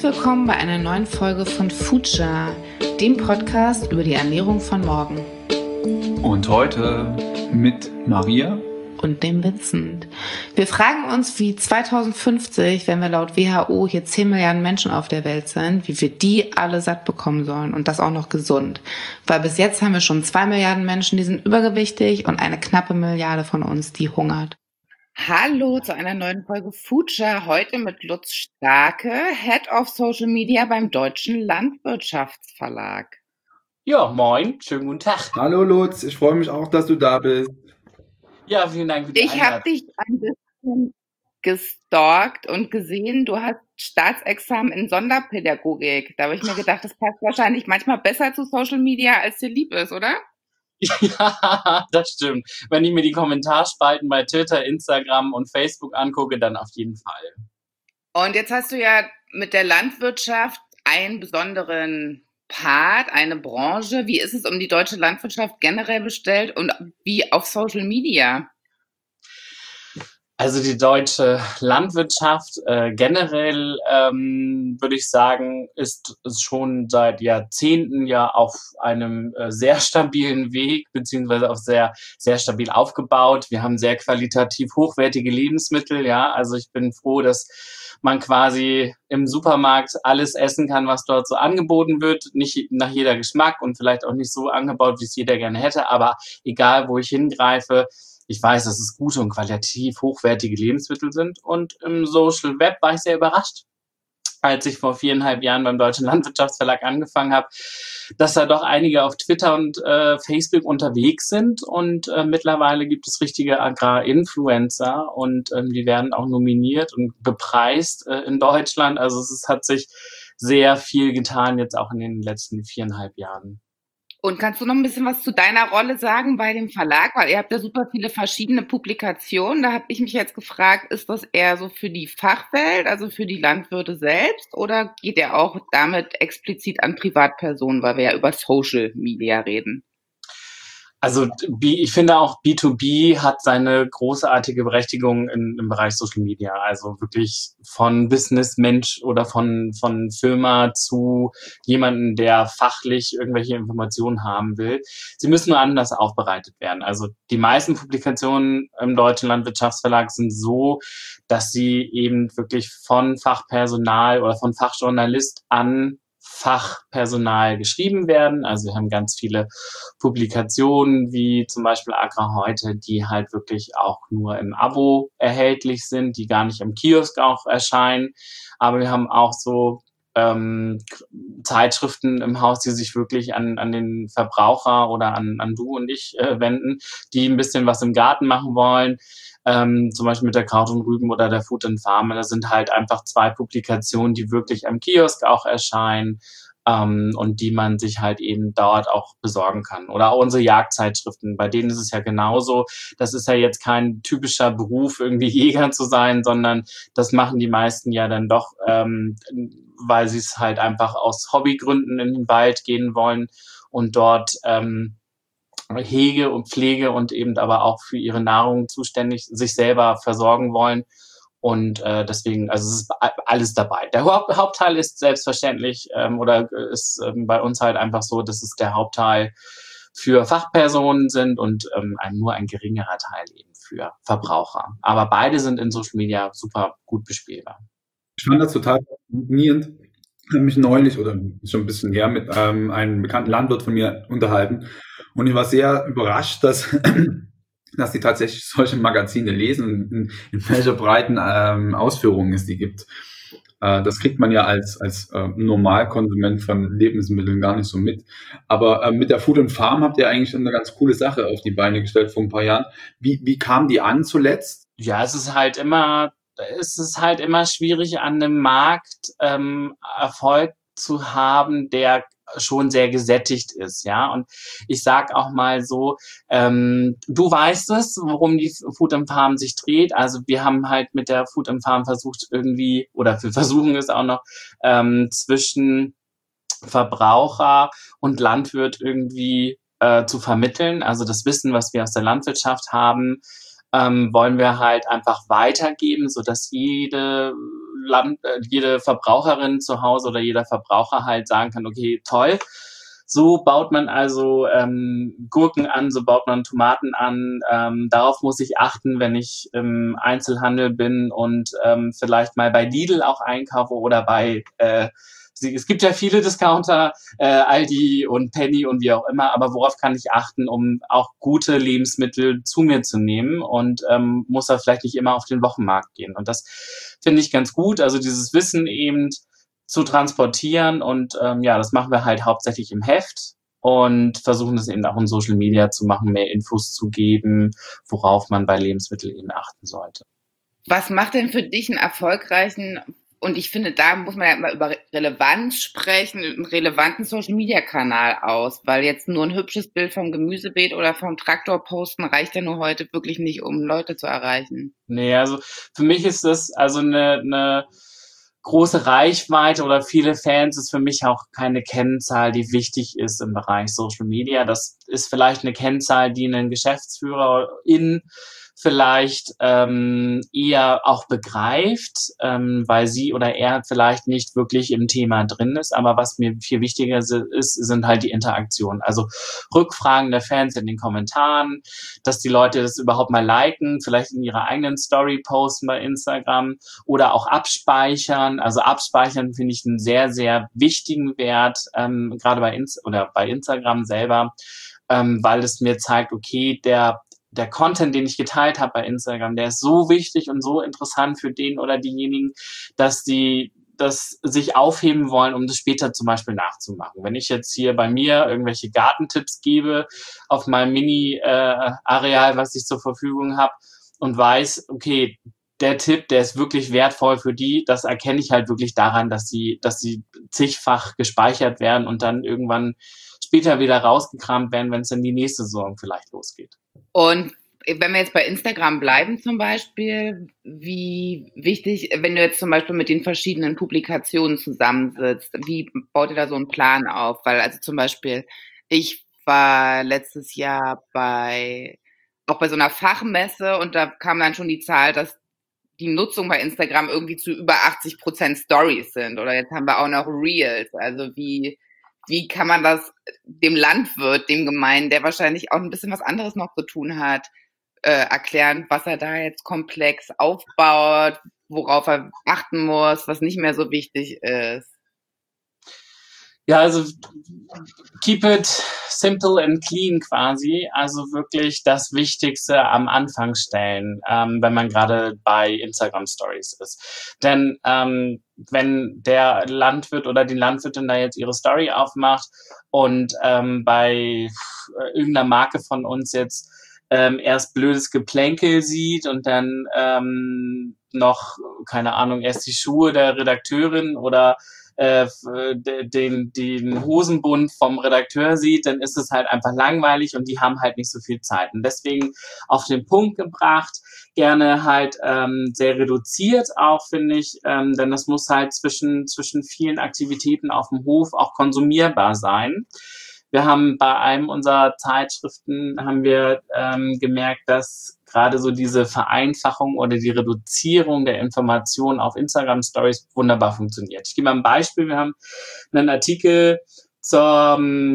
Herzlich willkommen bei einer neuen Folge von Future, dem Podcast über die Ernährung von morgen. Und heute mit Maria und dem Vincent. Wir fragen uns, wie 2050, wenn wir laut WHO hier 10 Milliarden Menschen auf der Welt sind, wie wir die alle satt bekommen sollen und das auch noch gesund. Weil bis jetzt haben wir schon 2 Milliarden Menschen, die sind übergewichtig und eine knappe Milliarde von uns, die hungert. Hallo zu einer neuen Folge Future, heute mit Lutz Starke, Head of Social Media beim Deutschen Landwirtschaftsverlag. Ja, moin, schönen guten Tag. Hallo Lutz, ich freue mich auch, dass du da bist. Ja, vielen Dank für die Einladung. Ich habe dich ein bisschen gestalkt und gesehen, du hast Staatsexamen in Sonderpädagogik. Da habe ich mir gedacht, das passt wahrscheinlich manchmal besser zu Social Media, als dir lieb ist, oder? Ja, das stimmt. Wenn ich mir die Kommentarspalten bei Twitter, Instagram und Facebook angucke, dann auf jeden Fall. Und jetzt hast du ja mit der Landwirtschaft einen besonderen Part, eine Branche. Wie ist es um die deutsche Landwirtschaft generell bestellt und wie auf Social Media? Also die deutsche Landwirtschaft generell, würde ich sagen, ist schon seit Jahrzehnten ja auf einem sehr stabilen Weg, beziehungsweise auch sehr, sehr stabil aufgebaut. Wir haben sehr qualitativ hochwertige Lebensmittel, ja. Also ich bin froh, dass man quasi im Supermarkt alles essen kann, was dort so angeboten wird. Nicht nach jeder Geschmack und vielleicht auch nicht so angebaut, wie es jeder gerne hätte, aber egal, wo ich hingreife, ich weiß, dass es gute und qualitativ hochwertige Lebensmittel sind. Und im Social Web war ich sehr überrascht, als ich vor 4,5 Jahren beim Deutschen Landwirtschaftsverlag angefangen habe, dass da doch einige auf Twitter und Facebook unterwegs sind. Und mittlerweile gibt es richtige Agrarinfluencer und die werden auch nominiert und bepreist in Deutschland. Also es hat sich sehr viel getan jetzt auch in den letzten 4,5 Jahren. Und kannst du noch ein bisschen was zu deiner Rolle sagen bei dem Verlag? Weil ihr habt ja super viele verschiedene Publikationen. Da habe ich mich jetzt gefragt, ist das eher so für die Fachwelt, also für die Landwirte selbst? Oder geht ihr auch damit explizit an Privatpersonen, weil wir ja über Social Media reden? Also ich finde auch B2B hat seine großartige Berechtigung im Bereich Social Media. Also wirklich von Businessmensch oder von Firma zu jemanden, der fachlich irgendwelche Informationen haben will. Sie müssen nur anders aufbereitet werden. Also die meisten Publikationen im Deutschen Landwirtschaftsverlag sind so, dass sie eben wirklich von Fachpersonal oder von Fachjournalist an Fachpersonal geschrieben werden. Also wir haben ganz viele Publikationen wie zum Beispiel Agra heute, die halt wirklich auch nur im Abo erhältlich sind, die gar nicht im Kiosk auch erscheinen. Aber wir haben auch so Zeitschriften im Haus, die sich wirklich an den Verbraucher oder an du und ich wenden, die ein bisschen was im Garten machen wollen. Zum Beispiel mit der Kraut und Rüben oder der Food and Farm. Das sind halt einfach 2 Publikationen, die wirklich am Kiosk auch erscheinen und die man sich halt eben dort auch besorgen kann. Oder auch unsere Jagdzeitschriften, bei denen ist es ja genauso. Das ist ja jetzt kein typischer Beruf, irgendwie Jäger zu sein, sondern das machen die meisten ja dann doch, weil sie es halt einfach aus Hobbygründen in den Wald gehen wollen und dort Hege und Pflege und eben aber auch für ihre Nahrung zuständig sich selber versorgen wollen. Und deswegen, also es ist alles dabei. Der Hauptteil ist selbstverständlich ist bei uns halt einfach so, dass es der Hauptteil für Fachpersonen sind und nur ein geringerer Teil eben für Verbraucher. Aber beide sind in Social Media super gut bespielbar. Ich fand das total faszinierend. Ich habe mich neulich oder schon ein bisschen her mit einem bekannten Landwirt von mir unterhalten und ich war sehr überrascht, dass die tatsächlich solche Magazine lesen und in welcher breiten Ausführungen es die gibt. Das kriegt man ja als Normalkonsument von Lebensmitteln gar nicht so mit. Aber mit der Food and Farm habt ihr eigentlich eine ganz coole Sache auf die Beine gestellt vor ein paar Jahren. Wie kam die an zuletzt? Ja, es ist halt immer schwierig, an einem Markt Erfolg zu haben, der schon sehr gesättigt ist, ja. Und ich sag auch mal so, du weißt es, worum die Food and Farm sich dreht. Also wir haben halt mit der Food and Farm versucht irgendwie, oder wir versuchen es auch noch, zwischen Verbraucher und Landwirt irgendwie zu vermitteln. Also das Wissen, was wir aus der Landwirtschaft haben, wollen wir halt einfach weitergeben, sodass jede Verbraucherin zu Hause oder jeder Verbraucher halt sagen kann, okay, toll, so baut man also Gurken an, so baut man Tomaten an. Darauf muss ich achten, wenn ich im Einzelhandel bin und vielleicht mal bei Lidl auch einkaufe oder bei es gibt ja viele Discounter, Aldi und Penny und wie auch immer, aber worauf kann ich achten, um auch gute Lebensmittel zu mir zu nehmen und muss da vielleicht nicht immer auf den Wochenmarkt gehen. Und das finde ich ganz gut, also dieses Wissen eben zu transportieren und das machen wir halt hauptsächlich im Heft und versuchen das eben auch in Social Media zu machen, mehr Infos zu geben, worauf man bei Lebensmitteln eben achten sollte. Was macht denn für dich einen erfolgreichen, und ich finde, da muss man ja immer über Relevanz sprechen, einen relevanten Social-Media-Kanal aus, weil jetzt nur ein hübsches Bild vom Gemüsebeet oder vom Traktor posten reicht ja nur heute wirklich nicht, um Leute zu erreichen. Nee, also für mich ist das also eine große Reichweite oder viele Fans ist für mich auch keine Kennzahl, die wichtig ist im Bereich Social Media. Das ist vielleicht eine Kennzahl, die einen Geschäftsführerin vielleicht eher auch begreift, weil sie oder er vielleicht nicht wirklich im Thema drin ist. Aber was mir viel wichtiger ist, sind halt die Interaktionen. Also Rückfragen der Fans in den Kommentaren, dass die Leute das überhaupt mal liken, vielleicht in ihrer eigenen Story posten bei Instagram oder auch abspeichern. Also abspeichern finde ich einen sehr, sehr wichtigen Wert, gerade bei Instagram selber, weil es mir zeigt, okay, der Content, den ich geteilt habe bei Instagram, der ist so wichtig und so interessant für den oder diejenigen, dass die das sich aufheben wollen, um das später zum Beispiel nachzumachen. Wenn ich jetzt hier bei mir irgendwelche Gartentipps gebe auf meinem Mini-Areal, was ich zur Verfügung habe und weiß, okay, der Tipp, der ist wirklich wertvoll für die, das erkenne ich halt wirklich daran, dass sie zigfach gespeichert werden und dann irgendwann später wieder rausgekramt werden, wenn es in die nächste Saison vielleicht losgeht. Und wenn wir jetzt bei Instagram bleiben zum Beispiel, wie wichtig, wenn du jetzt zum Beispiel mit den verschiedenen Publikationen zusammensitzt, wie baut ihr da so einen Plan auf? Weil also zum Beispiel, ich war letztes Jahr auch bei so einer Fachmesse und da kam dann schon die Zahl, dass die Nutzung bei Instagram irgendwie zu über 80% Stories sind. Oder jetzt haben wir auch noch Reels. Also wie kann man das dem Landwirt, dem Gemeinen, der wahrscheinlich auch ein bisschen was anderes noch zu tun hat, erklären, was er da jetzt komplex aufbaut, worauf er achten muss, was nicht mehr so wichtig ist? Ja, also keep it simple and clean quasi. Also wirklich das Wichtigste am Anfang stellen, wenn man gerade bei Instagram Stories ist. Denn wenn der Landwirt oder die Landwirtin da jetzt ihre Story aufmacht und bei irgendeiner Marke von uns jetzt erst blödes Geplänkel sieht und dann noch, keine Ahnung, erst die Schuhe der Redakteurin oder den Hosenbund vom Redakteur sieht, dann ist es halt einfach langweilig und die haben halt nicht so viel Zeit. Und deswegen auf den Punkt gebracht, gerne halt sehr reduziert auch, finde ich, denn das muss halt zwischen vielen Aktivitäten auf dem Hof auch konsumierbar sein. Wir haben bei einem unserer Zeitschriften gemerkt, dass gerade so diese Vereinfachung oder die Reduzierung der Informationen auf Instagram Stories wunderbar funktioniert. Ich gebe mal ein Beispiel. Wir haben einen Artikel zur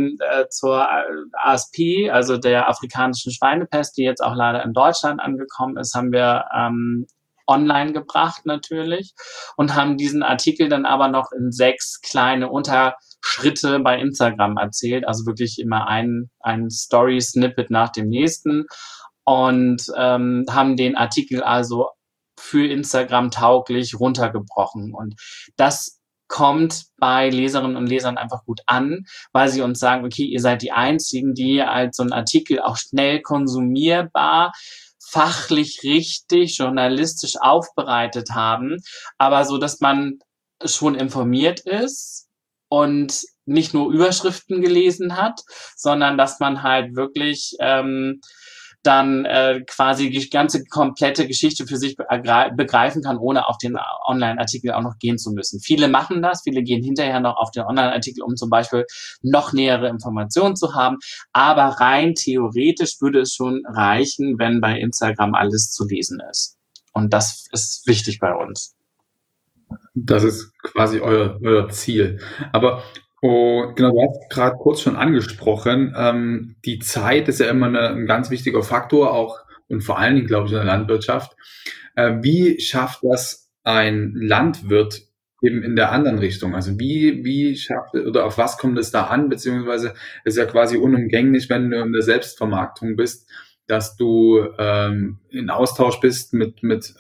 ASP, also der afrikanischen Schweinepest, die jetzt auch leider in Deutschland angekommen ist, haben wir online gebracht natürlich und haben diesen Artikel dann aber noch in 6 kleine Unterschritte bei Instagram erzählt, also wirklich immer ein Story-Snippet nach dem nächsten und haben den Artikel also für Instagram tauglich runtergebrochen. Und das kommt bei Leserinnen und Lesern einfach gut an, weil sie uns sagen, okay, ihr seid die Einzigen, die als so einen Artikel auch schnell konsumierbar, fachlich richtig, journalistisch aufbereitet haben, aber so, dass man schon informiert ist und nicht nur Überschriften gelesen hat, sondern dass man halt wirklich dann quasi die ganze komplette Geschichte für sich begreifen kann, ohne auf den Online-Artikel auch noch gehen zu müssen. Viele machen das, viele gehen hinterher noch auf den Online-Artikel, um zum Beispiel noch nähere Informationen zu haben, aber rein theoretisch würde es schon reichen, wenn bei Instagram alles zu lesen ist. Und das ist wichtig bei uns. Das ist quasi euer Ziel. Aber genau, du hast gerade kurz schon angesprochen, die Zeit ist ja immer ein ganz wichtiger Faktor, auch und vor allen Dingen, glaube ich, in der Landwirtschaft. Wie schafft das ein Landwirt eben in der anderen Richtung? Also wie schafft oder auf was kommt es da an? Beziehungsweise ist ja quasi unumgänglich, wenn du in der Selbstvermarktung bist, dass du in Austausch bist mit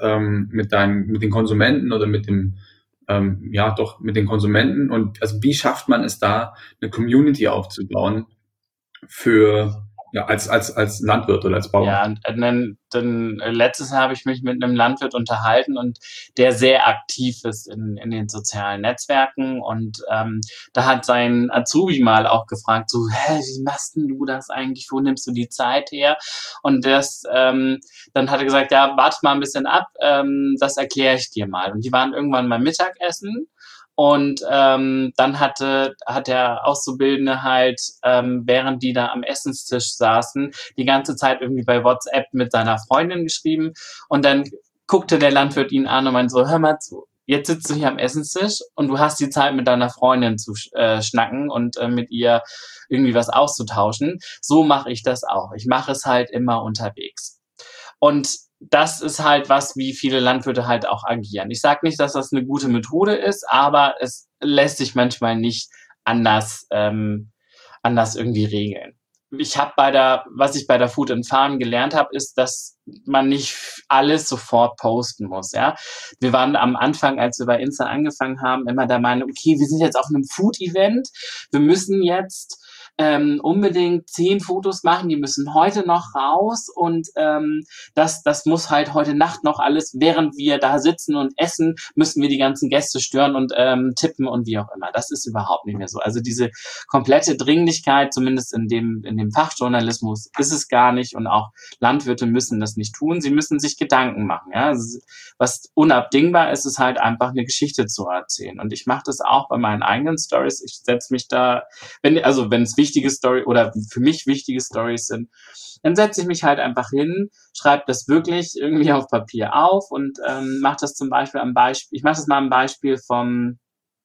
den Konsumenten oder mit den Konsumenten. Und also wie schafft man es da, eine Community aufzubauen für als Landwirt oder als Bauer? Ja, dann letztes Jahr habe ich mich mit einem Landwirt unterhalten und der sehr aktiv ist in den sozialen Netzwerken und da hat sein Azubi mal auch gefragt, so, wie machst denn du das eigentlich, wo nimmst du die Zeit her? Und dann hat er gesagt, ja, warte mal ein bisschen ab, das erkläre ich dir mal. Und die waren irgendwann mal Mittagessen. Und dann hat der Auszubildende halt, während die da am Essenstisch saßen, die ganze Zeit irgendwie bei WhatsApp mit seiner Freundin geschrieben. Und dann guckte der Landwirt ihn an und meinte so, hör mal zu, jetzt sitzt du hier am Essenstisch und du hast die Zeit mit deiner Freundin zu schnacken und mit ihr irgendwie was auszutauschen. So mache ich das auch. Ich mache es halt immer unterwegs. Und das ist halt was, wie viele Landwirte halt auch agieren. Ich sage nicht, dass das eine gute Methode ist, aber es lässt sich manchmal nicht anders irgendwie regeln. Was ich bei der Food and Farm gelernt habe, ist, dass man nicht alles sofort posten muss. Ja, wir waren am Anfang, als wir bei Insta angefangen haben, immer der Meinung, okay, wir sind jetzt auf einem Food-Event, wir müssen jetzt unbedingt 10 Fotos machen, die müssen heute noch raus und das muss halt heute Nacht noch alles, während wir da sitzen und essen, müssen wir die ganzen Gäste stören und tippen und wie auch immer. Das ist überhaupt nicht mehr so. Also diese komplette Dringlichkeit, zumindest in dem Fachjournalismus, ist es gar nicht und auch Landwirte müssen das nicht tun. Sie müssen sich Gedanken machen. Ja? Also, was unabdingbar ist, ist halt einfach eine Geschichte zu erzählen. Und ich mache das auch bei meinen eigenen Stories. Ich setze mich da, wenn es wichtige Story oder für mich wichtige Stories sind, dann setze ich mich halt einfach hin, schreibe das wirklich irgendwie auf Papier auf und mache das zum Beispiel ich mache das mal am Beispiel vom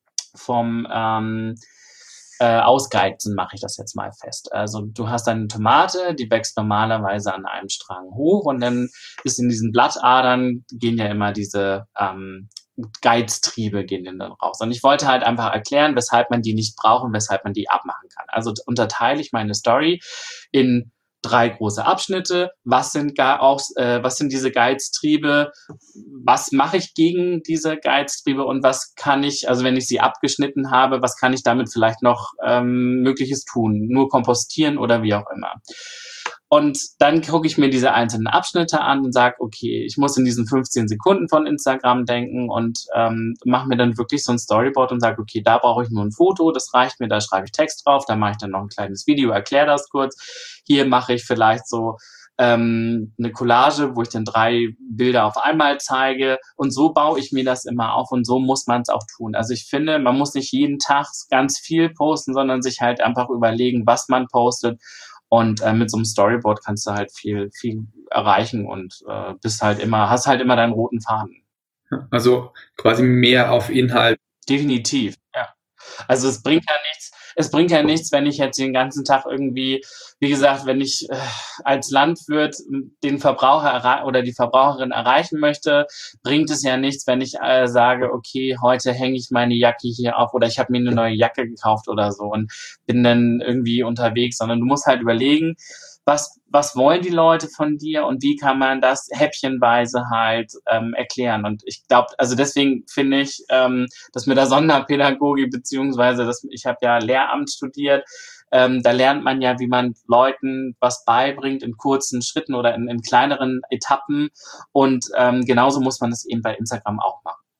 Ausgeizen mache ich das jetzt mal fest. Also du hast eine Tomate, die wächst normalerweise an einem Strang hoch und dann ist in diesen Blattadern gehen ja immer diese Geiztriebe gehen dann raus. Und ich wollte halt einfach erklären, weshalb man die nicht braucht und weshalb man die abmachen kann. Also unterteile ich meine Story in 3 große Abschnitte. Was sind diese Geiztriebe? Was mache ich gegen diese Geiztriebe? Und was kann ich, also wenn ich sie abgeschnitten habe, was kann ich damit vielleicht noch Mögliches tun? Nur kompostieren oder wie auch immer. Und dann gucke ich mir diese einzelnen Abschnitte an und sage, okay, ich muss in diesen 15 Sekunden von Instagram denken und mache mir dann wirklich so ein Storyboard und sage, okay, da brauche ich nur ein Foto, das reicht mir, da schreibe ich Text drauf, da mache ich dann noch ein kleines Video, erkläre das kurz. Hier mache ich vielleicht so eine Collage, wo ich dann 3 Bilder auf einmal zeige und so baue ich mir das immer auf und so muss man es auch tun. Also ich finde, man muss nicht jeden Tag ganz viel posten, sondern sich halt einfach überlegen, was man postet. Und mit so einem Storyboard kannst du halt viel erreichen und hast halt immer deinen roten Faden. Also quasi mehr auf Inhalt. Definitiv, ja. Also es bringt ja nichts, wenn ich jetzt den ganzen Tag irgendwie, wie gesagt, wenn ich als Landwirt den Verbraucher oder die Verbraucherin erreichen möchte, bringt es ja nichts, wenn ich sage, okay, heute hänge ich meine Jacke hier auf oder ich habe mir eine neue Jacke gekauft oder so und bin dann irgendwie unterwegs, sondern du musst halt überlegen, was wollen die Leute von dir und wie kann man das häppchenweise halt erklären. Und ich glaube, also deswegen finde ich, dass mit der Sonderpädagogik beziehungsweise ich habe ja Lehramt studiert, da lernt man ja, wie man Leuten was beibringt in kurzen Schritten oder in kleineren Etappen und genauso muss man es eben bei Instagram auch machen.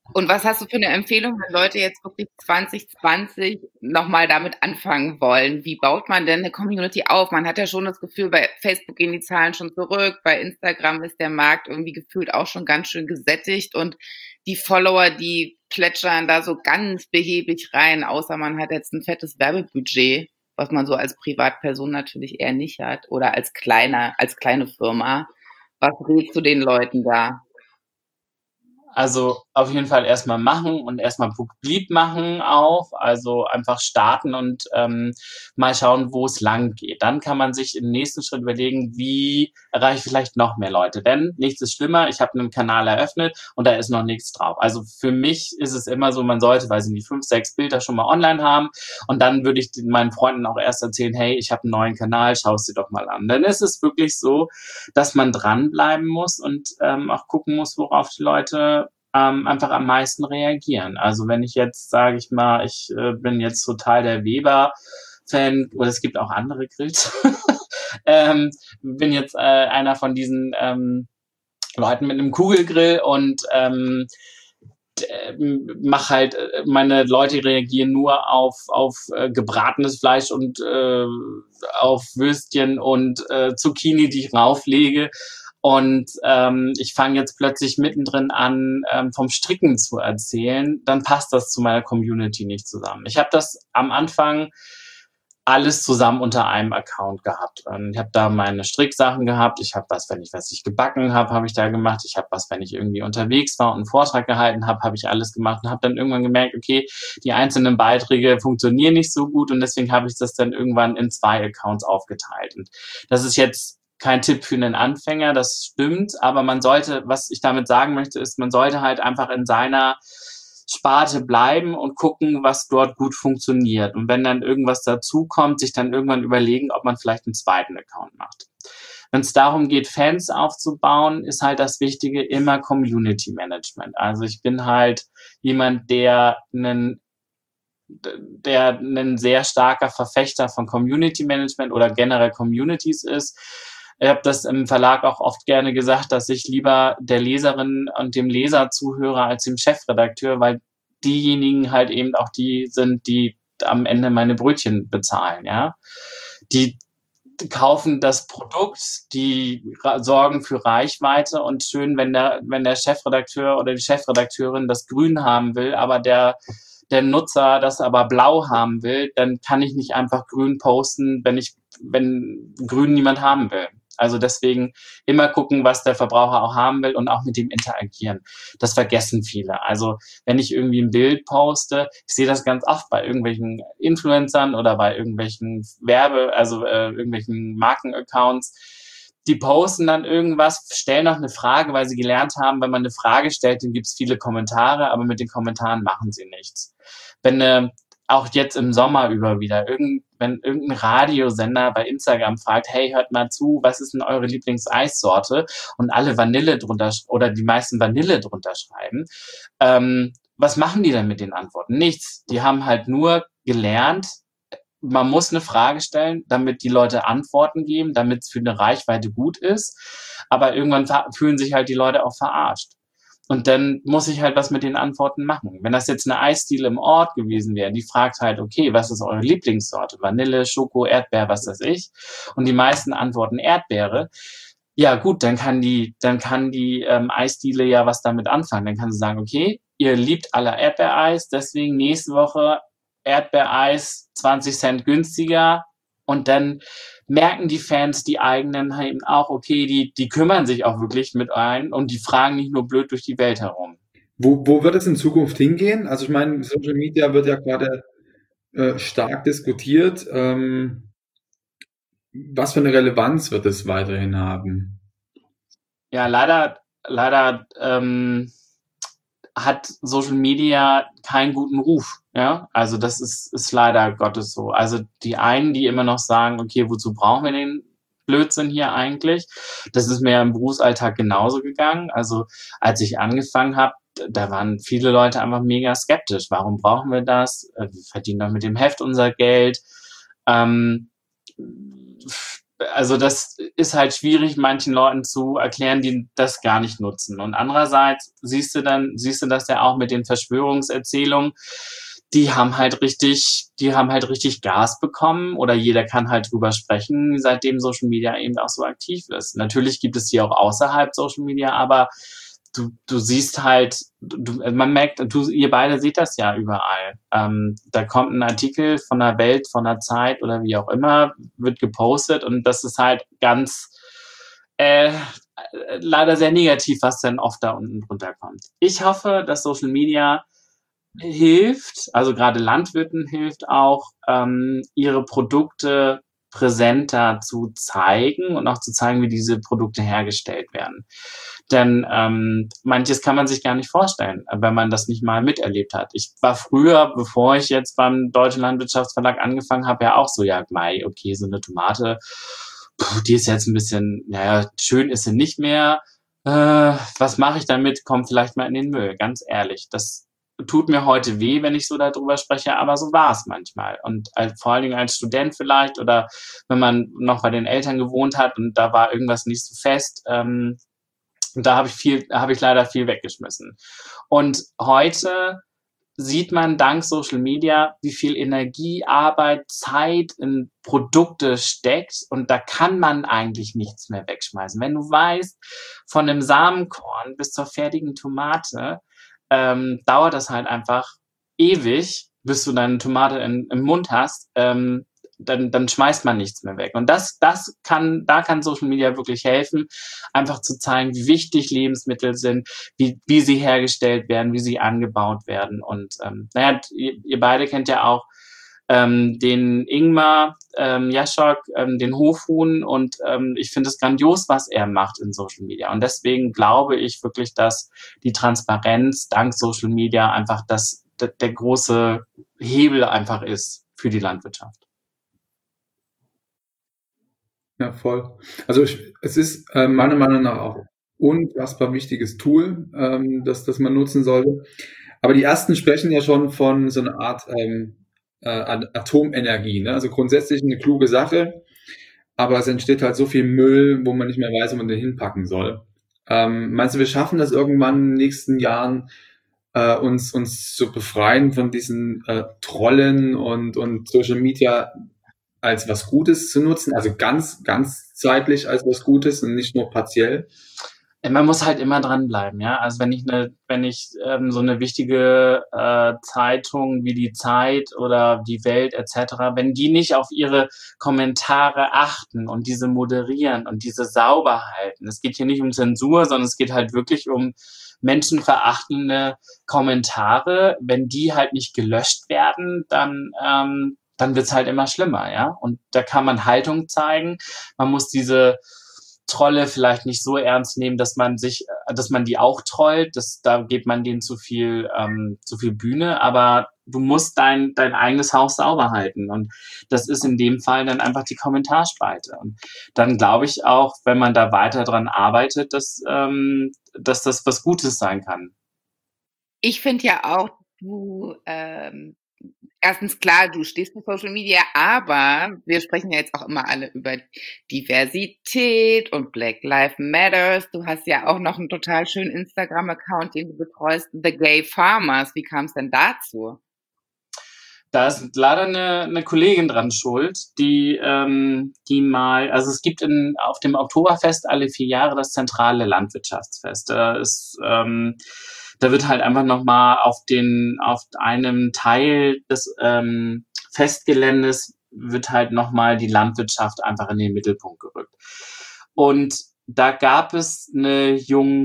Und was hast du für eine Empfehlung, wenn Leute jetzt wirklich 2020 nochmal damit anfangen wollen? Wie baut man denn eine Community auf? Man hat ja schon das Gefühl, bei Facebook gehen die Zahlen schon zurück, bei Instagram ist der Markt irgendwie gefühlt auch schon ganz schön gesättigt und die Follower, die plätschern da so ganz behäbig rein, außer man hat jetzt ein fettes Werbebudget, was man so als Privatperson natürlich eher nicht hat oder als kleine Firma. Was rätst du den Leuten da? Also auf jeden Fall erstmal machen und erstmal publik machen auch, also einfach starten und mal schauen, wo es lang geht. Dann kann man sich im nächsten Schritt überlegen, wie erreiche ich vielleicht noch mehr Leute. Denn nichts ist schlimmer, ich habe einen Kanal eröffnet und da ist noch nichts drauf. Also für mich ist es immer so, man sollte, weiß ich nicht, 5, 6 Bilder schon mal online haben und dann würde ich meinen Freunden auch erst erzählen, hey, ich habe einen neuen Kanal, schau es dir doch mal an. Dann ist es wirklich so, dass man dranbleiben muss und auch gucken muss, worauf die Leute einfach am meisten reagieren. Also wenn ich jetzt, sage ich mal, ich bin jetzt total der Weber-Fan, oder es gibt auch andere Grills, bin jetzt einer von diesen Leuten mit einem Kugelgrill und mach halt, meine Leute reagieren nur auf gebratenes Fleisch und auf Würstchen und Zucchini, die ich rauflege. Und ich fange jetzt plötzlich mittendrin an, vom Stricken zu erzählen, dann passt das zu meiner Community nicht zusammen. Ich habe das am Anfang alles zusammen unter einem Account gehabt. Ich habe da meine Stricksachen gehabt, ich habe was, wenn ich gebacken habe ich da gemacht, ich habe was, wenn ich irgendwie unterwegs war und einen Vortrag gehalten habe ich alles gemacht und habe dann irgendwann gemerkt, okay, die einzelnen Beiträge funktionieren nicht so gut und deswegen habe ich das dann irgendwann in 2 Accounts aufgeteilt. Und das ist jetzt kein Tipp für einen Anfänger, das stimmt, aber man sollte, was ich damit sagen möchte, ist, man sollte halt einfach in seiner Sparte bleiben und gucken, was dort gut funktioniert. Und wenn dann irgendwas dazukommt, sich dann irgendwann überlegen, ob man vielleicht einen zweiten Account macht. Wenn es darum geht, Fans aufzubauen, ist halt das Wichtige immer Community Management. Also ich bin halt jemand, der ein sehr starker Verfechter von Community Management oder generell Communities ist. Ich habe das im Verlag auch oft gerne gesagt, dass ich lieber der Leserin und dem Leser zuhöre als dem Chefredakteur, weil diejenigen halt eben auch die sind, die am Ende meine Brötchen bezahlen, ja. Die kaufen das Produkt, die sorgen für Reichweite und schön, wenn der Chefredakteur oder die Chefredakteurin das Grün haben will, aber der Nutzer das aber blau haben will, dann kann ich nicht einfach grün posten, wenn grün niemand haben will. Also deswegen immer gucken, was der Verbraucher auch haben will und auch mit dem interagieren. Das vergessen viele. Also wenn ich irgendwie ein Bild poste, ich sehe das ganz oft bei irgendwelchen Influencern oder bei irgendwelchen irgendwelchen Markenaccounts, die posten dann irgendwas, stellen noch eine Frage, weil sie gelernt haben, wenn man eine Frage stellt, dann gibt es viele Kommentare, aber mit den Kommentaren machen sie nichts. Wenn auch jetzt im Sommer über wieder, wenn irgendein Radiosender bei Instagram fragt, hey, hört mal zu, was ist denn eure Lieblingseissorte? Und alle Vanille drunter oder die meisten Vanille drunter schreiben, was machen die denn mit den Antworten? Nichts. Die haben halt nur gelernt, man muss eine Frage stellen, damit die Leute Antworten geben, damit es für eine Reichweite gut ist. Aber irgendwann fühlen sich halt die Leute auch verarscht. Und dann muss ich halt was mit den Antworten machen. Wenn das jetzt eine Eisdiele im Ort gewesen wäre, die fragt halt, okay, was ist eure Lieblingssorte? Vanille, Schoko, Erdbeer, was weiß ich. Und die meisten antworten Erdbeere. Ja gut, dann kann die Eisdiele ja was damit anfangen. Dann kann sie sagen, okay, ihr liebt alle Erdbeereis, deswegen nächste Woche Erdbeereis 20 Cent günstiger. Und dann merken die Fans, die eigenen eben auch, okay, die kümmern sich auch wirklich mit ein und die fragen nicht nur blöd durch die Welt herum. Wo wird es in Zukunft hingehen? Also ich meine, Social Media wird ja gerade stark diskutiert. Was für eine Relevanz wird es weiterhin haben? Ja, leider hat Social Media keinen guten Ruf. Ja, also das ist leider Gottes so. Also die einen, die immer noch sagen, okay, wozu brauchen wir den Blödsinn hier eigentlich? Das ist mir im Berufsalltag genauso gegangen. Also als ich angefangen habe, da waren viele Leute einfach mega skeptisch. Warum brauchen wir das? Wir verdienen doch mit dem Heft unser Geld. also das ist halt schwierig, manchen Leuten zu erklären, die das gar nicht nutzen. Und andererseits siehst du das ja auch mit den Verschwörungserzählungen, die haben halt richtig Gas bekommen oder jeder kann halt drüber sprechen, seitdem Social Media eben auch so aktiv ist. Natürlich gibt es die auch außerhalb Social Media, aber du siehst halt, man merkt, ihr beide seht das ja überall. Da kommt ein Artikel von der Welt, von der Zeit oder wie auch immer, wird gepostet und das ist halt ganz leider sehr negativ, was dann oft da unten drunter kommt. Ich hoffe, dass Social Media hilft, also gerade Landwirten hilft auch, ihre Produkte präsenter zu zeigen und auch zu zeigen, wie diese Produkte hergestellt werden. Denn manches kann man sich gar nicht vorstellen, wenn man das nicht mal miterlebt hat. Ich war früher, bevor ich jetzt beim Deutschen Landwirtschaftsverlag angefangen habe, ja auch so, ja, okay, so eine Tomate, die ist jetzt ein bisschen, naja, schön ist sie nicht mehr. Was mache ich damit? Kommt vielleicht mal in den Müll, ganz ehrlich. Das tut mir heute weh, wenn ich so darüber spreche, aber so war es manchmal. Und vor allen Dingen als Student vielleicht oder wenn man noch bei den Eltern gewohnt hat und da war irgendwas nicht so fest, und da habe ich leider viel weggeschmissen. Und heute sieht man dank Social Media, wie viel Energie, Arbeit, Zeit in Produkte steckt und da kann man eigentlich nichts mehr wegschmeißen. Wenn du weißt, von dem Samenkorn bis zur fertigen Tomate, dauert das halt einfach ewig, bis du deine Tomate im Mund hast, dann schmeißt man nichts mehr weg. Und da kann Social Media wirklich helfen, einfach zu zeigen, wie wichtig Lebensmittel sind, wie sie hergestellt werden, wie sie angebaut werden. Und ihr beide kennt ja auch den Ingmar Jaschok, den Hofhuhn und ich finde es grandios, was er macht in Social Media. Und deswegen glaube ich wirklich, dass die Transparenz dank Social Media einfach der große Hebel einfach ist für die Landwirtschaft. Ja, voll. Also es ist meiner Meinung nach auch unfassbar wichtiges Tool, das man nutzen sollte. Aber die ersten sprechen ja schon von so einer Art Atomenergie. Ne? Also grundsätzlich eine kluge Sache, aber es entsteht halt so viel Müll, wo man nicht mehr weiß, wo man den hinpacken soll. Meinst du, wir schaffen das irgendwann in den nächsten Jahren, uns zu befreien von diesen Trollen und Social Media als was Gutes zu nutzen, also ganz zeitlich als was Gutes und nicht nur partiell? Man muss halt immer dranbleiben, ja. Also wenn ich so eine wichtige Zeitung wie die Zeit oder die Welt etc., wenn die nicht auf ihre Kommentare achten und diese moderieren und diese sauber halten. Es geht hier nicht um Zensur, sondern es geht halt wirklich um menschenverachtende Kommentare. Wenn die halt nicht gelöscht werden, dann wird's halt immer schlimmer, ja. Und da kann man Haltung zeigen. Man muss diese Trolle vielleicht nicht so ernst nehmen, dass man die auch trollt. Da gibt man denen zu viel Bühne. Aber du musst dein eigenes Haus sauber halten. Und das ist in dem Fall dann einfach die Kommentarspalte. Und dann glaube ich auch, wenn man da weiter dran arbeitet, dass das was Gutes sein kann. Ich finde ja auch, du erstens klar, du stehst für Social Media, aber wir sprechen ja jetzt auch immer alle über Diversität und Black Lives Matters. Du hast ja auch noch einen total schönen Instagram-Account, den du betreust, The Gay Farmers. Wie kam es denn dazu? Da ist leider eine Kollegin dran schuld, die mal, also es gibt auf dem Oktoberfest alle 4 Jahre das zentrale Landwirtschaftsfest. Da wird halt einfach nochmal auf einem Teil des Festgeländes wird halt nochmal die Landwirtschaft einfach in den Mittelpunkt gerückt. Und da gab es eine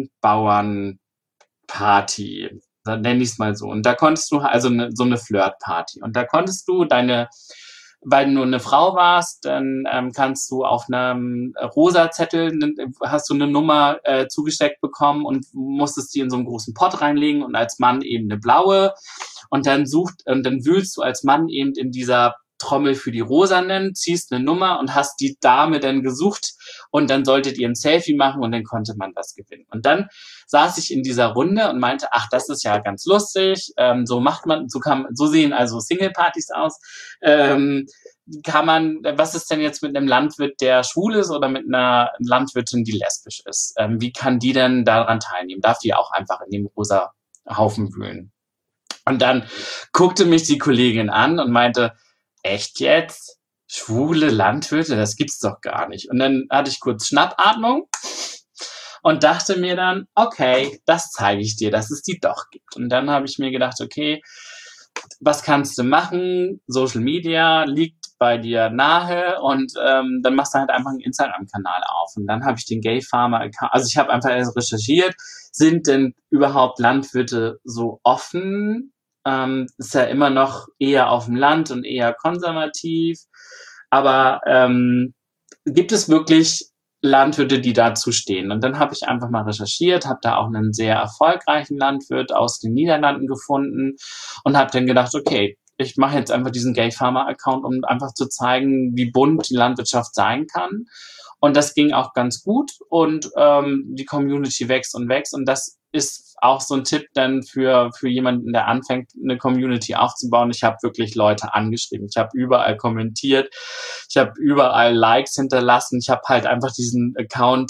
Jungbauernparty, nenne ich es mal so. Und da konntest du, also so eine Flirtparty. Und da konntest du weil du nur eine Frau warst, dann kannst du auf einem rosa Zettel, hast du eine Nummer zugesteckt bekommen und musstest die in so einen großen Pott reinlegen und als Mann eben eine blaue und dann wühlst du als Mann eben in dieser Trommel für die Rosanen, ziehst eine Nummer und hast die Dame dann gesucht und dann solltet ihr ein Selfie machen und dann konnte man das gewinnen. Und dann saß ich in dieser Runde und meinte, ach, das ist ja ganz lustig, so macht man, so sehen also Single-Partys aus. Was ist denn jetzt mit einem Landwirt, der schwul ist oder mit einer Landwirtin, die lesbisch ist? Wie kann die denn daran teilnehmen? Darf die auch einfach in dem rosa Haufen wühlen? Und dann guckte mich die Kollegin an und meinte, echt jetzt? Schwule Landwirte? Das gibt's doch gar nicht. Und dann hatte ich kurz Schnappatmung und dachte mir dann, okay, das zeige ich dir, dass es die doch gibt. Und dann habe ich mir gedacht, okay, was kannst du machen? Social Media liegt bei dir nahe und dann machst du halt einfach einen Instagram-Kanal auf. Und dann habe ich den Gay Farmer Account, also ich habe einfach recherchiert, sind denn überhaupt Landwirte so offen? Ist ja immer noch eher auf dem Land und eher konservativ. Aber gibt es wirklich Landwirte, die dazu stehen? Und dann habe ich einfach mal recherchiert, habe da auch einen sehr erfolgreichen Landwirt aus den Niederlanden gefunden und habe dann gedacht, okay, ich mache jetzt einfach diesen Gay Farmer Account, um einfach zu zeigen, wie bunt die Landwirtschaft sein kann. Und das ging auch ganz gut und die Community wächst und wächst und das ist auch so ein Tipp dann für jemanden, der anfängt, eine Community aufzubauen. Ich habe wirklich Leute angeschrieben. Ich habe überall kommentiert. Ich habe überall Likes hinterlassen. Ich habe halt einfach diesen Account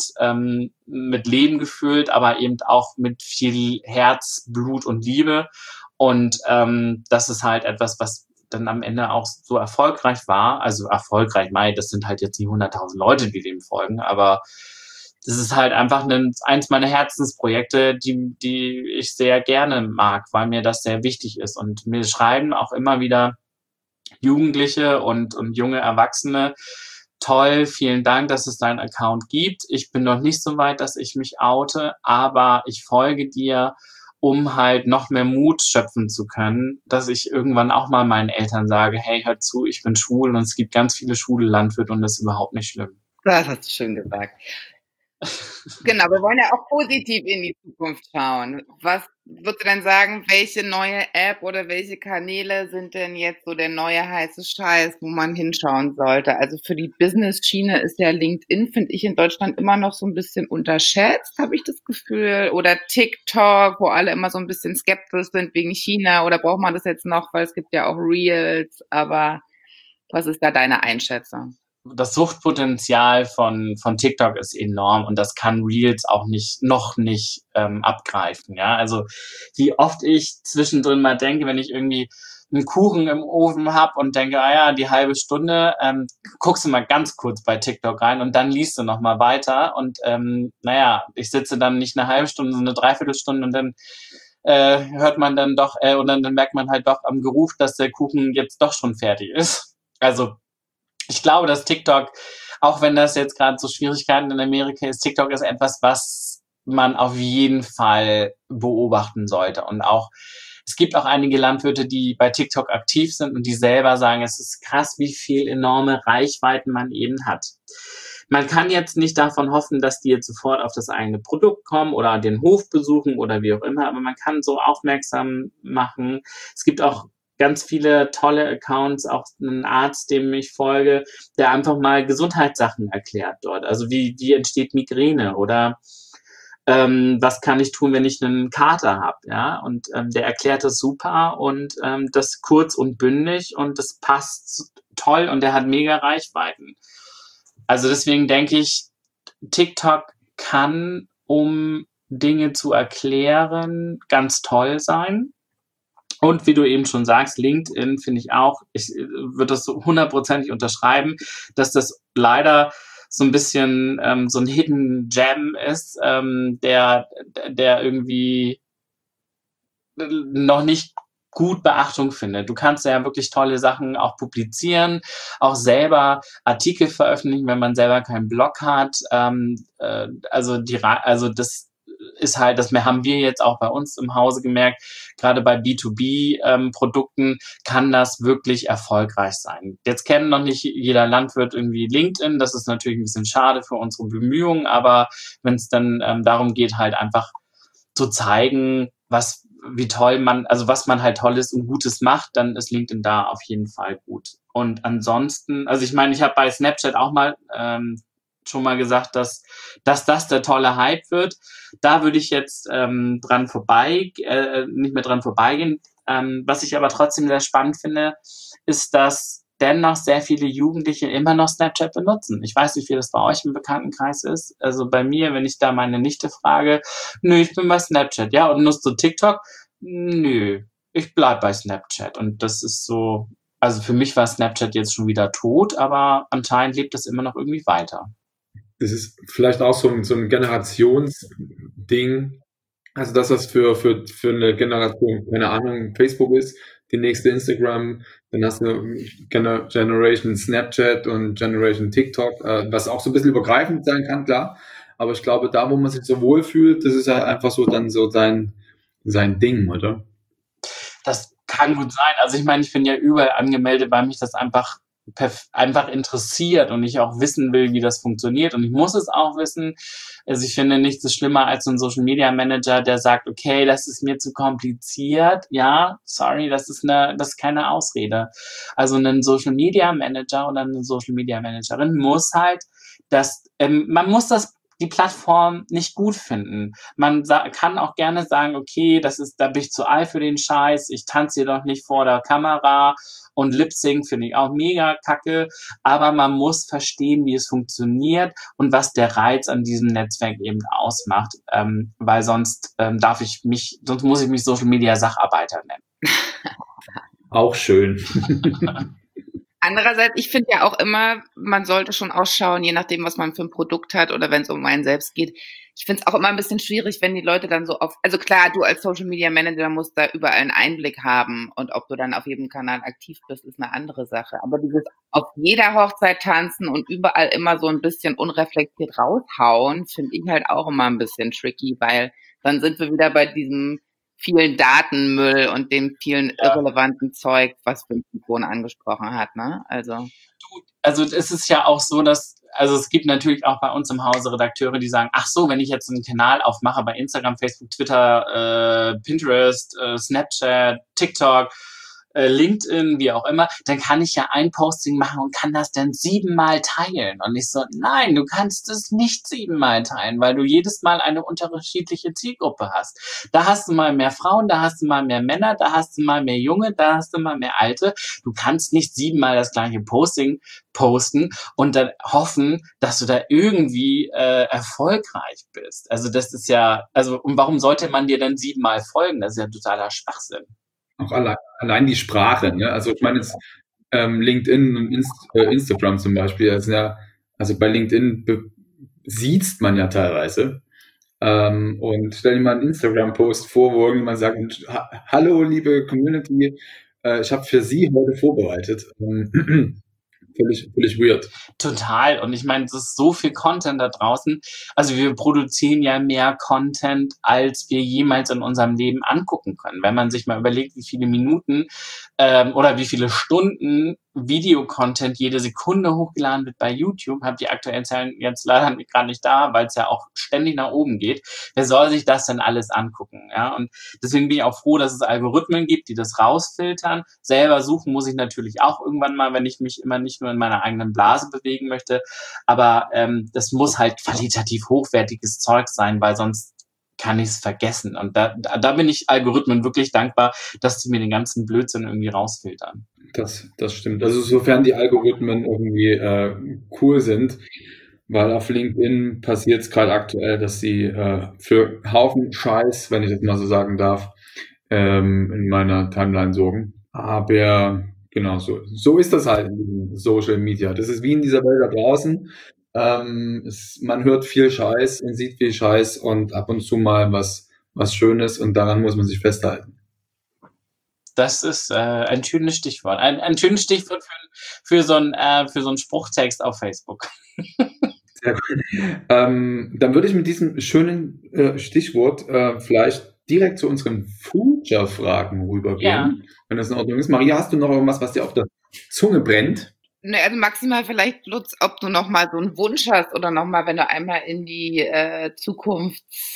mit Leben gefüllt, aber eben auch mit viel Herz, Blut und Liebe. Und das ist halt etwas, was dann am Ende auch so erfolgreich war. Also erfolgreich, das sind halt jetzt nicht 100.000 Leute, die dem folgen, aber das ist halt einfach eins meiner Herzensprojekte, die ich sehr gerne mag, weil mir das sehr wichtig ist. Und mir schreiben auch immer wieder Jugendliche und junge Erwachsene, toll, vielen Dank, dass es deinen Account gibt. Ich bin noch nicht so weit, dass ich mich oute, aber ich folge dir, um halt noch mehr Mut schöpfen zu können, dass ich irgendwann auch mal meinen Eltern sage, hey, hört zu, ich bin schwul und es gibt ganz viele schwule Landwirte und das ist überhaupt nicht schlimm. Das hast du schön gesagt. Genau, wir wollen ja auch positiv in die Zukunft schauen. Was würdest du denn sagen, welche neue App oder welche Kanäle sind denn jetzt so der neue heiße Scheiß, wo man hinschauen sollte? Also für die Business-Schiene ist ja LinkedIn, finde ich, in Deutschland immer noch so ein bisschen unterschätzt, habe ich das Gefühl. Oder TikTok, wo alle immer so ein bisschen skeptisch sind wegen China. Oder braucht man das jetzt noch, weil es gibt ja auch Reels. Aber was ist da deine Einschätzung? Das Suchtpotenzial von TikTok ist enorm und das kann Reels auch noch nicht abgreifen. Ja, also wie oft ich zwischendrin mal denke, wenn ich irgendwie einen Kuchen im Ofen habe und denke, die halbe Stunde, guckst du mal ganz kurz bei TikTok rein und dann liest du noch mal weiter und ich sitze dann nicht eine halbe Stunde, sondern eine Dreiviertelstunde und dann hört man dann doch und dann merkt man halt doch am Geruch, dass der Kuchen jetzt doch schon fertig ist. Also ich glaube, dass TikTok, auch wenn das jetzt gerade so Schwierigkeiten in Amerika ist, TikTok ist etwas, was man auf jeden Fall beobachten sollte. Und auch, es gibt auch einige Landwirte, die bei TikTok aktiv sind und die selber sagen, es ist krass, wie viel enorme Reichweiten man eben hat. Man kann jetzt nicht davon hoffen, dass die jetzt sofort auf das eigene Produkt kommen oder den Hof besuchen oder wie auch immer, aber man kann so aufmerksam machen. Es gibt auch ganz viele tolle Accounts, auch einen Arzt, dem ich folge, der einfach mal Gesundheitssachen erklärt dort. Also wie entsteht Migräne oder was kann ich tun, wenn ich einen Kater habe, ja? Und der erklärt das super und das kurz und bündig und das passt toll und der hat mega Reichweiten. Also deswegen denke ich, TikTok kann, um Dinge zu erklären, ganz toll sein. Und wie du eben schon sagst, LinkedIn finde ich auch, ich würde das so 100%ig unterschreiben, dass das leider so ein bisschen so ein Hidden Gem ist, der irgendwie noch nicht gut Beachtung findet. Du kannst ja wirklich tolle Sachen auch publizieren, auch selber Artikel veröffentlichen, wenn man selber keinen Blog hat. Also das ist halt, das haben wir jetzt auch bei uns im Hause gemerkt, gerade bei B2B-Produkten kann das wirklich erfolgreich sein. Jetzt kennt noch nicht jeder Landwirt irgendwie LinkedIn, das ist natürlich ein bisschen schade für unsere Bemühungen, aber wenn es dann darum geht, halt einfach zu zeigen, was wie toll also was man halt Tolles und Gutes macht, dann ist LinkedIn da auf jeden Fall gut. Und ansonsten, also ich meine, ich habe bei Snapchat auch mal schon mal gesagt, dass das der tolle Hype wird. Da würde ich jetzt nicht mehr dran vorbeigehen. Was ich aber trotzdem sehr spannend finde, ist, dass dennoch sehr viele Jugendliche immer noch Snapchat benutzen. Ich weiß nicht, wie das bei euch im Bekanntenkreis ist. Also bei mir, wenn ich da meine Nichte frage, nö, ich bin bei Snapchat, ja, und nutzt du TikTok? Nö, ich bleib bei Snapchat. Und das ist so, also für mich war Snapchat jetzt schon wieder tot, aber anscheinend lebt es immer noch irgendwie weiter. Das ist vielleicht auch so ein Generationsding. Also dass das für eine Generation, keine Ahnung, Facebook ist, die nächste Instagram, dann hast du Generation Snapchat und Generation TikTok, was auch so ein bisschen übergreifend sein kann, klar. Aber ich glaube, da, wo man sich so wohlfühlt, das ist halt einfach so dann so sein Ding, oder? Das kann gut sein. Also ich meine, ich bin ja überall angemeldet, weil mich das einfach interessiert und ich auch wissen will, wie das funktioniert. Und ich muss es auch wissen. Also ich finde nichts ist schlimmer als ein Social Media Manager, der sagt, okay, das ist mir zu kompliziert. Ja, sorry, das ist keine Ausrede. Also ein Social Media Manager oder eine Social Media Managerin muss halt man muss die Plattform nicht gut finden. Man kann auch gerne sagen, okay, da bin ich zu alt für den Scheiß, ich tanze hier doch nicht vor der Kamera und Lip-Sync finde ich auch mega kacke, aber man muss verstehen, wie es funktioniert und was der Reiz an diesem Netzwerk eben ausmacht, weil sonst muss ich mich Social Media Sacharbeiter nennen. Auch schön. Andererseits, ich finde ja auch immer, man sollte schon ausschauen, je nachdem, was man für ein Produkt hat oder wenn es um einen selbst geht. Ich finde es auch immer ein bisschen schwierig, wenn die Leute dann so also klar, du als Social Media Manager musst da überall einen Einblick haben und ob du dann auf jedem Kanal aktiv bist, ist eine andere Sache. Aber dieses auf jeder Hochzeit tanzen und überall immer so ein bisschen unreflektiert raushauen, finde ich halt auch immer ein bisschen tricky, weil dann sind wir wieder bei diesem vielen Datenmüll und dem vielen irrelevanten Zeug, was Vincent angesprochen hat, ne? Also es ist ja auch so, es gibt natürlich auch bei uns im Hause Redakteure, die sagen, ach so, wenn ich jetzt einen Kanal aufmache bei Instagram, Facebook, Twitter, Pinterest, Snapchat, TikTok, LinkedIn, wie auch immer, dann kann ich ja ein Posting machen und kann das dann 7-mal teilen. Und ich so, nein, du kannst es nicht 7-mal teilen, weil du jedes Mal eine unterschiedliche Zielgruppe hast. Da hast du mal mehr Frauen, da hast du mal mehr Männer, da hast du mal mehr Junge, da hast du mal mehr Alte. Du kannst nicht 7-mal das gleiche Posting posten und dann hoffen, dass du da irgendwie erfolgreich bist. Also das ist ja, und warum sollte man dir dann 7-mal folgen? Das ist ja totaler Schwachsinn. Auch allein die Sprache, ne? Also ich meine jetzt LinkedIn und Instagram zum Beispiel, das sind ja, also bei LinkedIn sieht man ja teilweise. Und stell dir mal einen Instagram-Post vor, wo irgendjemand sagt, hallo liebe Community, ich habe für Sie heute vorbereitet. Völlig weird. Total. Und ich meine, es ist so viel Content da draußen. Also wir produzieren ja mehr Content, als wir jemals in unserem Leben angucken können. Wenn man sich mal überlegt, wie viele Minuten oder wie viele Stunden Videocontent jede Sekunde hochgeladen wird bei YouTube, habe die aktuellen Zahlen jetzt leider gerade nicht da, weil es ja auch ständig nach oben geht. Wer soll sich das denn alles angucken? Ja, und deswegen bin ich auch froh, dass es Algorithmen gibt, die das rausfiltern. Selber suchen muss ich natürlich auch irgendwann mal, wenn ich mich immer nicht nur in meiner eigenen Blase bewegen möchte. Aber das muss halt qualitativ hochwertiges Zeug sein, weil sonst kann ich es vergessen. Und da bin ich Algorithmen wirklich dankbar, dass sie mir den ganzen Blödsinn irgendwie rausfiltern. Das stimmt. Also sofern die Algorithmen irgendwie cool sind, weil auf LinkedIn passiert es gerade aktuell, dass sie für Haufen Scheiß, wenn ich das mal so sagen darf, in meiner Timeline sorgen. Aber genau, so ist das halt in diesem Social Media. Das ist wie in dieser Welt da draußen. Man hört viel Scheiß und sieht viel Scheiß und ab und zu mal was Schönes und daran muss man sich festhalten. Das ist ein schönes Stichwort. Ein schönes Stichwort für so einen Spruchtext auf Facebook. Sehr gut. Dann würde ich mit diesem schönen Stichwort vielleicht direkt zu unseren Future-Fragen rübergehen. Ja. Wenn das in Ordnung ist. Maria, hast du noch irgendwas, was dir auf der Zunge brennt? Ne, also maximal vielleicht, Lutz, ob du noch mal so einen Wunsch hast oder noch mal, wenn du einmal in die Zukunft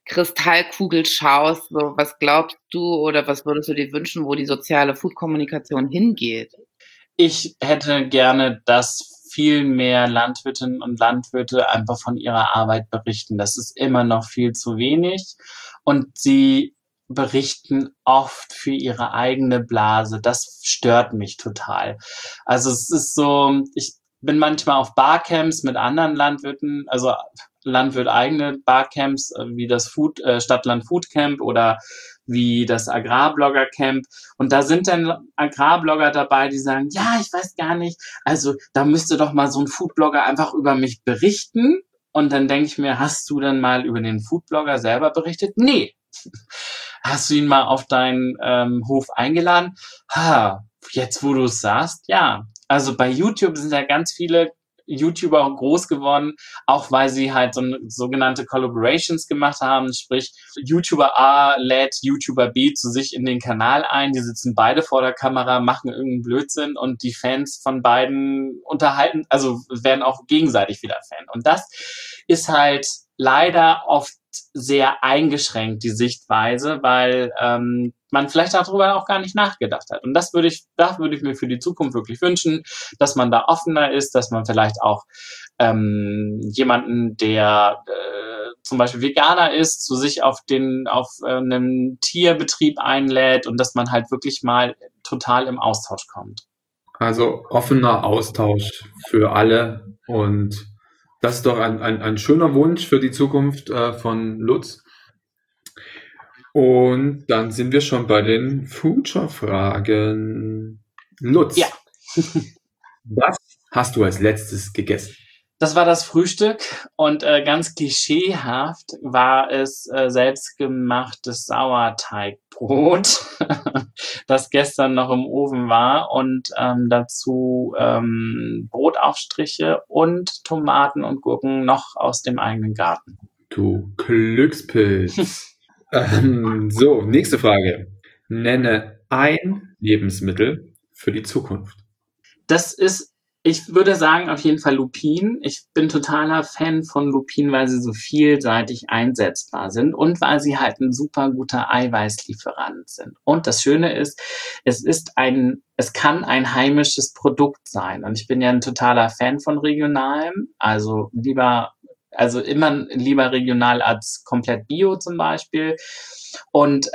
Kristallkugel schaust, so was glaubst du oder was würdest du dir wünschen, wo die soziale Food-Kommunikation hingeht? Ich hätte gerne, dass viel mehr Landwirtinnen und Landwirte einfach von ihrer Arbeit berichten. Das ist immer noch viel zu wenig und sie berichten oft für ihre eigene Blase. Das stört mich total. Also es ist so, ich bin manchmal auf Barcamps mit anderen Landwirten, also landwirteigene Barcamps, wie das Stadtland Food Camp oder wie das Agrarblogger Camp. Und da sind dann Agrarblogger dabei, die sagen, ja, ich weiß gar nicht, also da müsste doch mal so ein Foodblogger einfach über mich berichten. Und dann denke ich mir, hast du dann mal über den Foodblogger selber berichtet? Nee. Hast du ihn mal auf deinen Hof eingeladen? Jetzt wo du es sagst, ja. Also bei YouTube sind ja ganz viele YouTuber groß geworden, auch weil sie halt so sogenannte Collaborations gemacht haben, sprich YouTuber A lädt YouTuber B zu sich in den Kanal ein, die sitzen beide vor der Kamera, machen irgendeinen Blödsinn und die Fans von beiden unterhalten, also werden auch gegenseitig wieder Fan. Und das ist halt leider oft sehr eingeschränkt, die Sichtweise, weil man vielleicht darüber auch gar nicht nachgedacht hat. Und das würde ich mir für die Zukunft wirklich wünschen, dass man da offener ist, dass man vielleicht auch jemanden, der zum Beispiel Veganer ist, zu sich auf einem Tierbetrieb einlädt und dass man halt wirklich mal total im Austausch kommt. Also offener Austausch für alle und das ist doch ein schöner Wunsch für die Zukunft von Lutz. Und dann sind wir schon bei den Future-Fragen. Lutz, ja. Was hast du als letztes gegessen? Das war das Frühstück und ganz klischeehaft war es selbstgemachtes Sauerteigbrot, das gestern noch im Ofen war und dazu Brotaufstriche und Tomaten und Gurken noch aus dem eigenen Garten. Du Glückspilz. So, nächste Frage. Nenne ein Lebensmittel für die Zukunft. Das ist, ich würde sagen, auf jeden Fall Lupinen. Ich bin totaler Fan von Lupinen, weil sie so vielseitig einsetzbar sind und weil sie halt ein super guter Eiweißlieferant sind. Und das Schöne ist, es kann ein heimisches Produkt sein. Und ich bin ja ein totaler Fan von regionalem, immer lieber regional als komplett Bio zum Beispiel. Und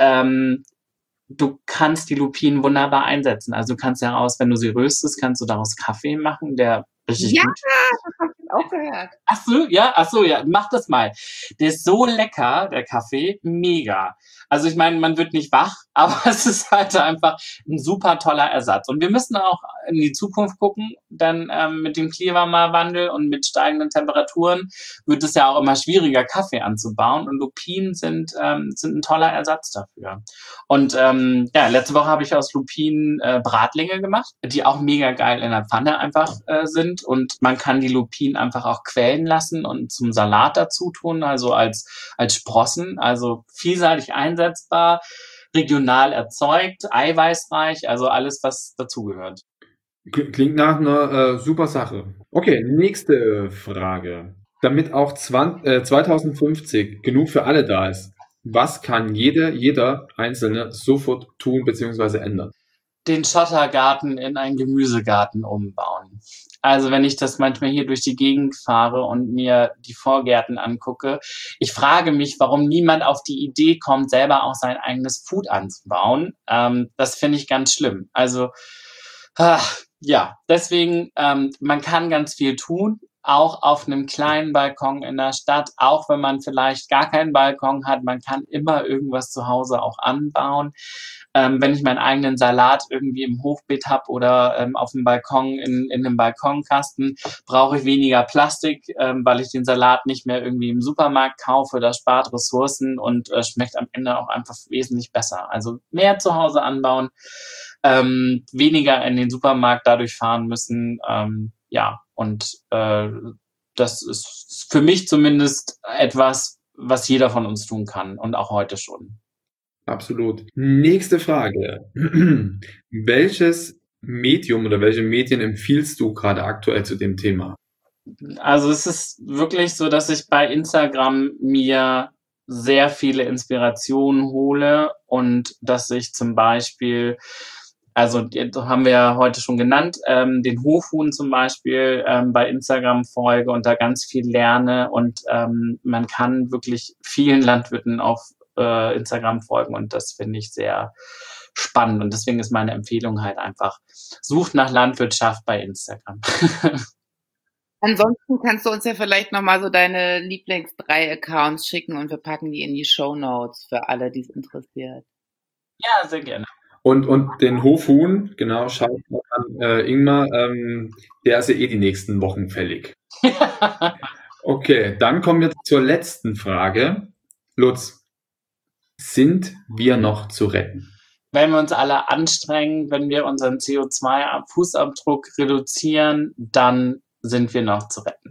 du kannst die Lupinen wunderbar einsetzen. Also du kannst daraus, wenn du sie röstest, kannst du daraus Kaffee machen, der richtig gut. Ja, das habe ich auch gehört. Ach so, ja, mach das mal. Der ist so lecker, der Kaffee, mega. Also ich meine, man wird nicht wach, aber es ist halt einfach ein super toller Ersatz. Und wir müssen auch in die Zukunft gucken, denn mit dem Klimawandel und mit steigenden Temperaturen wird es ja auch immer schwieriger, Kaffee anzubauen. Und Lupinen sind ein toller Ersatz dafür. Und letzte Woche habe ich aus Lupinen Bratlinge gemacht, die auch mega geil in der Pfanne einfach sind. Und man kann die Lupinen einfach auch quellen lassen und zum Salat dazu tun, also als Sprossen, also vielseitig einsetzbar, regional erzeugt, eiweißreich, also alles, was dazugehört. Klingt nach einer super Sache. Okay, nächste Frage. Damit auch 2050 genug für alle da ist, was kann jeder Einzelne sofort tun bzw. ändern? Den Schottergarten in einen Gemüsegarten umbauen. Also wenn ich das manchmal hier durch die Gegend fahre und mir die Vorgärten angucke, ich frage mich, warum niemand auf die Idee kommt, selber auch sein eigenes Food anzubauen. Das finde ich ganz schlimm. Also deswegen, man kann ganz viel tun, auch auf einem kleinen Balkon in der Stadt, auch wenn man vielleicht gar keinen Balkon hat, man kann immer irgendwas zu Hause auch anbauen. Wenn ich meinen eigenen Salat irgendwie im Hochbeet habe oder auf dem Balkon in einem Balkonkasten, brauche ich weniger Plastik, weil ich den Salat nicht mehr irgendwie im Supermarkt kaufe. Das spart Ressourcen und schmeckt am Ende auch einfach wesentlich besser. Also mehr zu Hause anbauen, weniger in den Supermarkt dadurch fahren müssen. Das ist für mich zumindest etwas, was jeder von uns tun kann und auch heute schon. Absolut. Nächste Frage. Welches Medium oder welche Medien empfiehlst du gerade aktuell zu dem Thema? Also es ist wirklich so, dass ich bei Instagram mir sehr viele Inspirationen hole und dass ich zum Beispiel, also haben wir ja heute schon genannt, den Hofhuhn zum Beispiel bei Instagram folge und da ganz viel lerne und man kann wirklich vielen Landwirten auf Instagram folgen und das finde ich sehr spannend und deswegen ist meine Empfehlung halt einfach, sucht nach Landwirtschaft bei Instagram. Ansonsten kannst du uns ja vielleicht nochmal so deine Lieblings-3 Accounts schicken und wir packen die in die Shownotes für alle, die es interessiert. Ja, sehr gerne. Und den Hofhuhn, genau, schaut mal an Ingmar, der ist ja die nächsten Wochen fällig. Okay, dann kommen wir zur letzten Frage. Lutz, sind wir noch zu retten? Wenn wir uns alle anstrengen, wenn wir unseren CO2-Fußabdruck reduzieren, dann sind wir noch zu retten.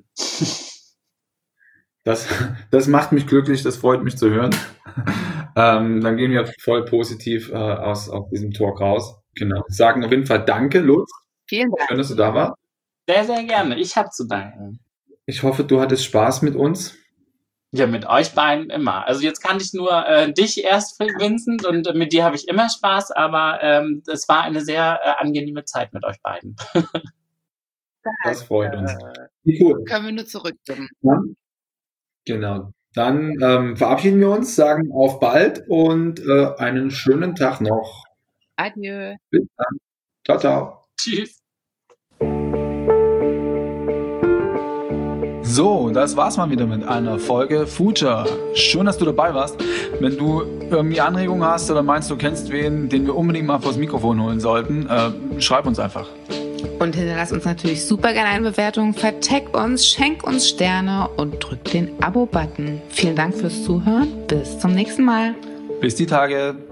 Das macht mich glücklich, das freut mich zu hören. Dann gehen wir voll positiv aus diesem Talk raus. Genau. Sagen auf jeden Fall Danke, Lutz. Vielen Dank. Schön, dass du da warst. Sehr, sehr gerne. Ich habe zu danken. Ich hoffe, du hattest Spaß mit uns. Ja, mit euch beiden immer. Also jetzt kannte ich nur dich erst, Vincent, und mit dir habe ich immer Spaß, aber es war eine sehr angenehme Zeit mit euch beiden. Das freut uns. Cool. Können wir nur zurückgeben. Ja. Genau. Dann verabschieden wir uns, sagen auf bald und einen schönen Tag noch. Adieu. Bis dann. Ciao, ciao. Tschüss. So, das war's mal wieder mit einer Folge Future. Schön, dass du dabei warst. Wenn du irgendwie Anregungen hast oder meinst, du kennst wen, den wir unbedingt mal vors Mikrofon holen sollten, schreib uns einfach. Und hinterlass uns natürlich super gerne eine Bewertung, vertag uns, schenk uns Sterne und drück den Abo-Button. Vielen Dank fürs Zuhören. Bis zum nächsten Mal. Bis die Tage.